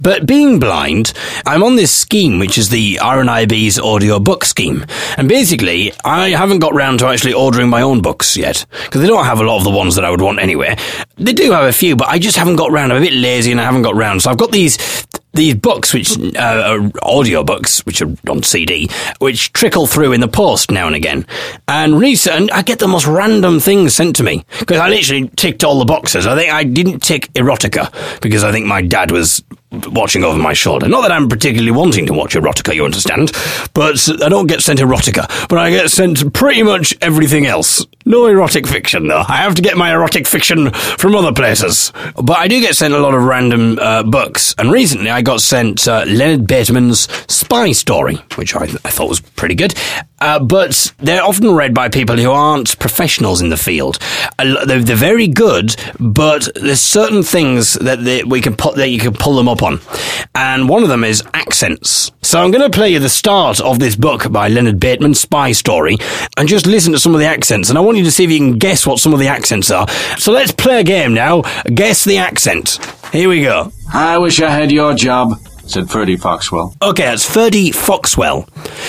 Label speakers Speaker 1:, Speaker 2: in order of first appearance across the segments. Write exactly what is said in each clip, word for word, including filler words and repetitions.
Speaker 1: But being blind, I'm on this scheme, which is the R N I B's audio book scheme. And basically, I haven't got round to actually ordering my own books yet, because they don't have a lot of the ones that I would want anyway. They do have a few, but I just haven't got round. I'm a bit lazy and I haven't got round. So I've got these these books, which uh, are audio books, which are on C D, which trickle through in the post now and again. And recent, I get the most random things sent to me, because I literally ticked all the boxes. I think I didn't tick erotica, because I think my dad was watching over my shoulder. Not that I'm particularly wanting to watch erotica, you understand, but I don't get sent erotica, but I get sent pretty much everything else. No erotic fiction, though. I have to get my erotic fiction from other places. But I do get sent a lot of random uh, books, and recently I got sent uh, Leonard Bateman's Spy Story, which I, I thought was pretty good. Uh, but they're often read by people who aren't professionals in the field. Uh, they're, they're very good, but there's certain things that they, we can put that you can pull them up on, and one of them is accents. So I'm going to play you the start of this book by Leonard Bateman, Spy Story, and just listen to some of the accents, and I want you to see if you can guess what some of the accents are. So let's play a game now. Guess the accent. Here we go.
Speaker 2: I wish I had your job, said Ferdy Foxwell.
Speaker 1: Okay, that's Ferdy Foxwell.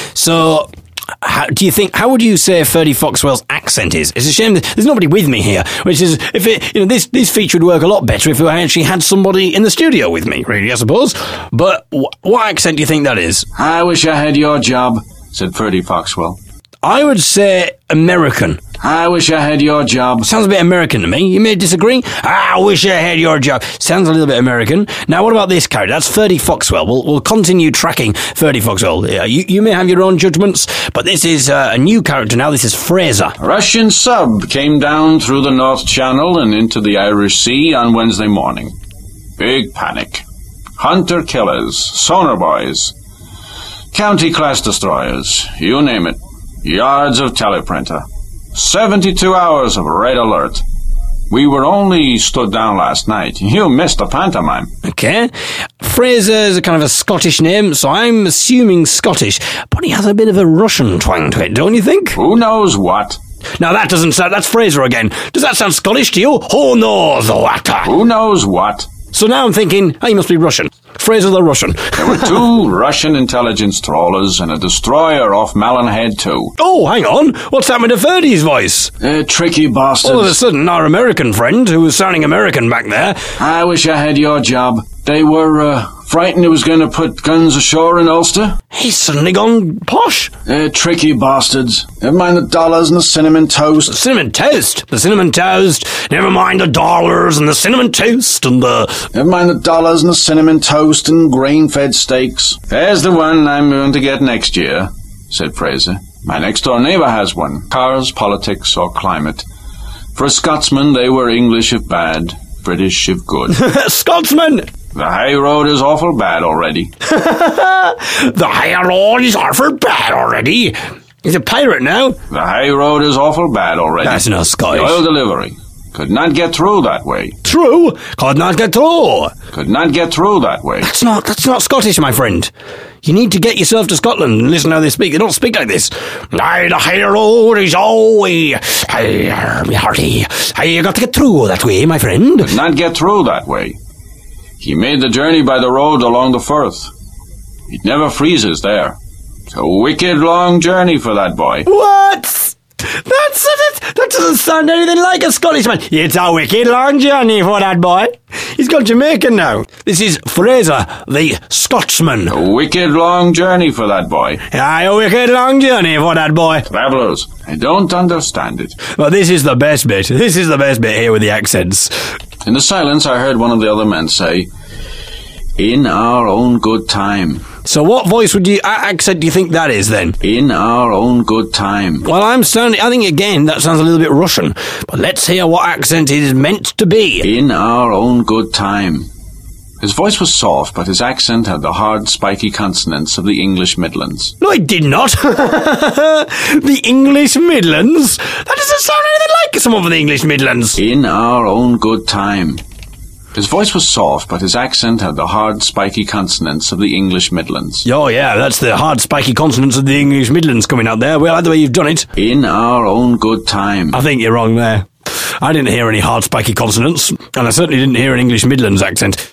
Speaker 1: So how do you think, how would you say Ferdy Foxwell's accent is? It's a shame that there's nobody with me here, which is, if it, you know, this, this feature would work a lot better if I actually had somebody in the studio with me, really, I suppose. But wh- what accent do you think that is?
Speaker 2: I wish I had your job, said Ferdy Foxwell.
Speaker 1: I would say American.
Speaker 2: I wish I had your job.
Speaker 1: Sounds a bit American to me. You may disagree. I wish I had your job. Sounds a little bit American. Now, what about this character? That's Ferdy Foxwell. We'll, we'll continue tracking Ferdy Foxwell. Yeah, you, you may have your own judgments, but this is uh, a new character now. This is Fraser.
Speaker 2: A Russian sub came down through the North Channel and into the Irish Sea on Wednesday morning. Big panic. Hunter-killers, sonar boys, county-class destroyers, you name it. Yards of teleprinter. seventy-two hours of red alert. We were only stood down last night. You missed the pantomime.
Speaker 1: Okay. Fraser is a kind of a Scottish name, so I'm assuming Scottish, but he has a bit of a Russian twang to it, don't you think?
Speaker 2: Who knows what?
Speaker 1: Now that doesn't sound... That's Fraser again. Does that sound Scottish to you? Who knows what?
Speaker 2: Who knows what?
Speaker 1: So now I'm thinking, oh, he must be Russian. Fraser the Russian.
Speaker 2: There were two Russian intelligence trawlers and a destroyer off Malin too.
Speaker 1: Oh, hang on. What's happened to Ferdy's voice?
Speaker 2: Uh, tricky bastards.
Speaker 1: All of a sudden, our American friend, who was sounding American back there...
Speaker 2: I wish I had your job. They were uh, frightened he was going to put guns ashore in Ulster.
Speaker 1: He's suddenly gone posh.
Speaker 2: Uh, tricky bastards. Never mind the dollars and the cinnamon toast.
Speaker 1: The cinnamon toast. The cinnamon toast. Never mind the dollars and the cinnamon toast and the...
Speaker 2: Never mind the dollars and the cinnamon toast and grain-fed steaks. There's the one I'm going to get next year, said Fraser. My next-door neighbour has one. Cars, politics, or climate. For a Scotsman, they were English if bad, British if good.
Speaker 1: Scotsman!
Speaker 2: The high road is awful bad already.
Speaker 1: The high road is awful bad already. He's a pirate now.
Speaker 2: The high road is awful bad already.
Speaker 1: That's not Scottish.
Speaker 2: The oil delivery. Could not get through that way.
Speaker 1: True. Could not get through.
Speaker 2: Could not get through that way.
Speaker 1: That's not, that's not Scottish, my friend. You need to get yourself to Scotland and listen how they speak. They don't speak like this. Aye, the high road is always... Aye, me hearty. Aye, you got to get through that way, my friend.
Speaker 2: Could not get through that way. He made the journey by the road along the Firth. It never freezes there. It's a wicked long journey for that boy.
Speaker 1: What? That's, that, that doesn't sound anything like a Scottishman. It's a wicked long journey for that boy. He's gone Jamaican now. This is Fraser, the Scotsman.
Speaker 2: A wicked long journey for that boy.
Speaker 1: Aye, a wicked long journey for that boy.
Speaker 2: Travellers, I don't understand it.
Speaker 1: Well, this is the best bit. This is the best bit here with the accents.
Speaker 2: In the silence, I heard one of the other men say, "In our own good time."
Speaker 1: So what voice would you, accent do you think that is then?
Speaker 2: In our own good time.
Speaker 1: Well, I'm sounding, I think again, that sounds a little bit Russian. But let's hear what accent it is meant to be.
Speaker 2: In our own good time. His voice was soft, but his accent had the hard, spiky consonants of the English Midlands.
Speaker 1: No, it did not. The English Midlands? That doesn't sound anything like some of the English Midlands.
Speaker 2: In our own good time. His voice was soft, but his accent had the hard, spiky consonants of the English Midlands.
Speaker 1: Oh, yeah, that's the hard, spiky consonants of the English Midlands coming out there. Well, I like the way you've done it.
Speaker 2: In our own good time.
Speaker 1: I think you're wrong there. I didn't hear any hard, spiky consonants, and I certainly didn't hear an English Midlands accent.